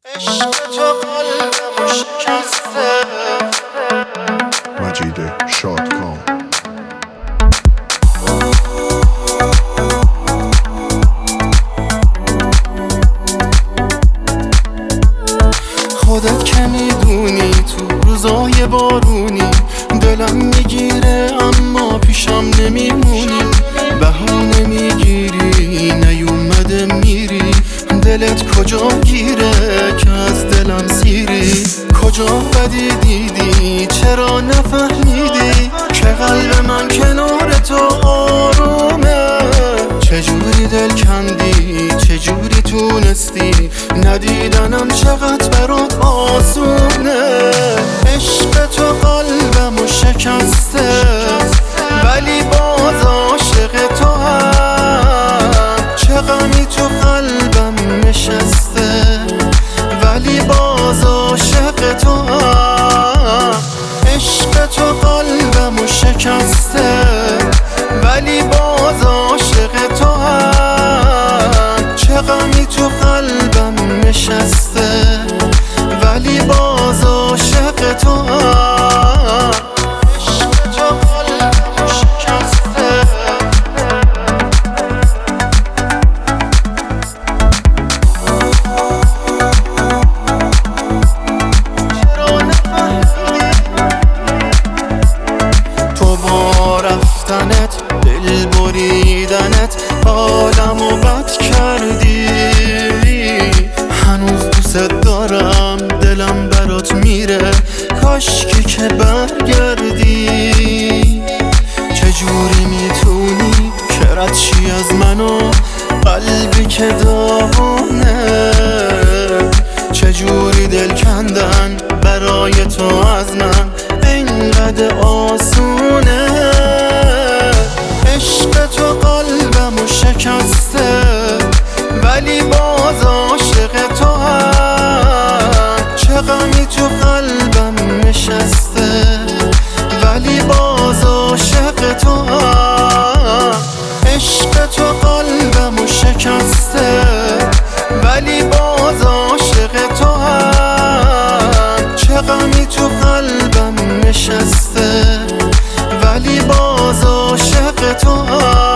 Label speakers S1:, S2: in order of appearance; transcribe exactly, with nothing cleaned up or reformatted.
S1: عشق تو قلبمو شکسته.
S2: مجید شادکام.
S1: خودت که میدونی تو روزای بارونی دلم میگیره اما پیشم نمیمونی، بهونه میگیری نیومده میری، دلت کجا گیره که از دلم سیری؟ کجا بدی دیدی چرا نفهمیدی که قلب من کنار تو آرومه؟ چجوری دل کندی چجوری تونستی ندیدنم چقدر برات آسونه؟ عشق تو قلبمو شکسته ولی باز عاشق تو هم، چه غمی تو قلبم نشسته ولی باز عاشق تو هم. عشق تو قلبمو شکسته ولی باز عاشق تو هم، چه غمی تو قلبم نشسته ولی باز عاشق تو هم. عشق تو قلبمو شکسته چرا نفهمیدی؟ تو با رفتنت دل بریدنت حالمو بد کردی، هنوز دوست دارم دلم برات میره کاشکی که برگردی. چجوری میتونی که رد شی از منو قلبی که داغونه؟ چجوری دل کندن برای تو از من اینقدر آسونه؟ عشق تو قلبمو شکسته ولی باز عاشق تو هم، چه غمی تو قلبم نشسته ولی باز عاشق تو هم. عشق تو قلبمو شکسته ولی باز عاشق تو هم، چه غمی تو قلبم نشسته ولی باز عاشق تو هم.